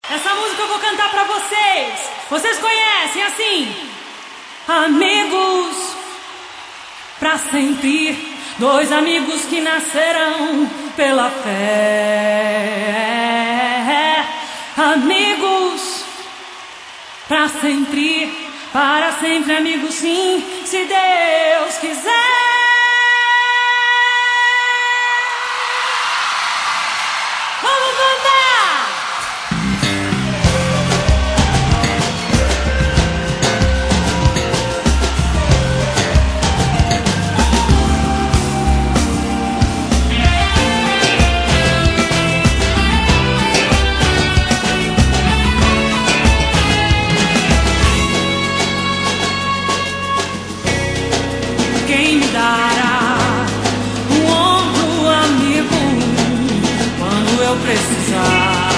Essa música eu vou cantar pra vocês. Vocês conhecem assim? Amigos pra sempre, dois amigos que nascerão pela fé. Amigos pra sempre, para sempre, amigos sim, se Deus quiser. Vamos cantar! Quem me dará um ombro amigo quando eu precisar?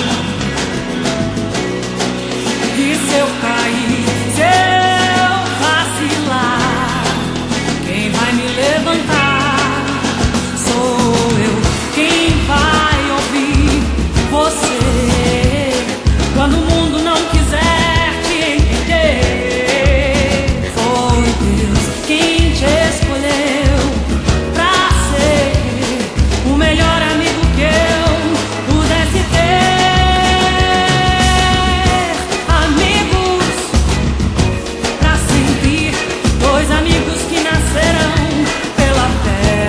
E se eu cair, se eu vacilar, quem vai me levantar? Sou eu. Quem vai ouvir você quando o mundo não quiser te entender? Foi Deus quem te escolheu pra ser o melhor amigo que eu pudesse ter. Amigos pra sempre, dois amigos que nascerão pela fé.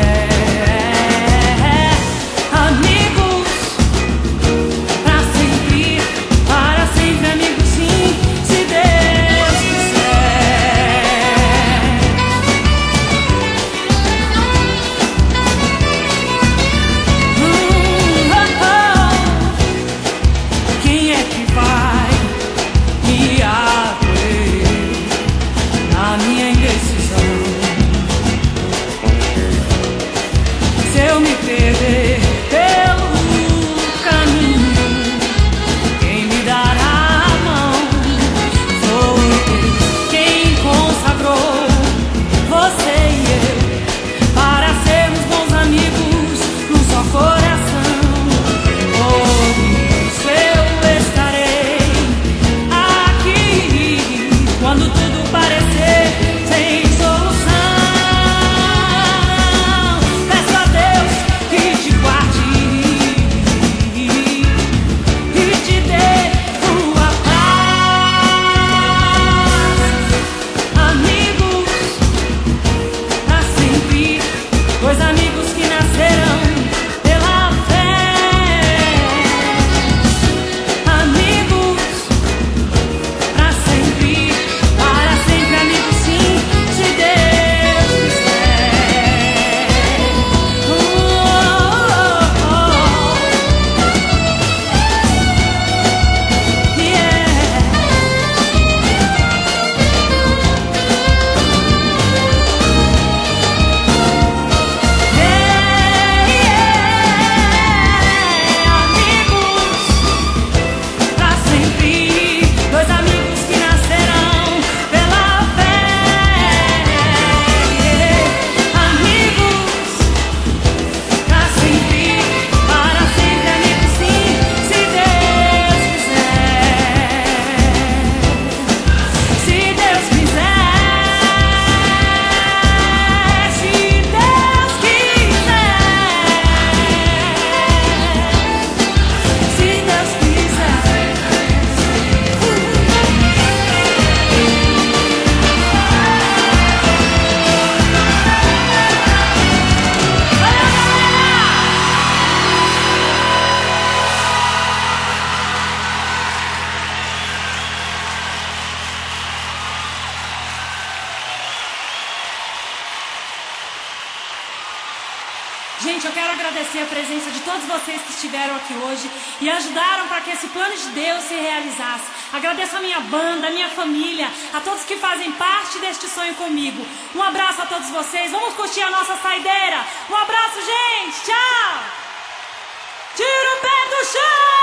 Amigos pra sempre, para sempre, amigos sim, se Deus quiser. Quem é que vai me acolher na minha indecisão? Se eu me perder pelo caminho, quem me dará a mão? Sou eu. Quem consagrou você e eu para sermos bons amigos num só coração? Por isso eu estarei aqui quando tudo parecer sem solução. Peço a Deus que te guarde e te dê tua paz. Amigos pra sempre, dois amigos que nascerão pela fé. Amigos pra sempre, para sempre, amigos sim, se Deus quiser. Amigos pra sempre, dois amigos que nascerão pela fé. Amigos pra sempre, para sempre, amigos sim, se Deus quiser. Se Deus quiser, se Deus quiser, se Deus quiser. Gente, eu quero agradecer a presença de todos vocês que estiveram aqui hoje e ajudaram para que esse plano de Deus se realizasse. Agradeço a minha banda, a minha família, a todos que fazem parte deste sonho comigo. Um abraço a todos vocês. Vamos curtir a nossa saideira. Um abraço, gente. Tchau. Tira o pé do chão.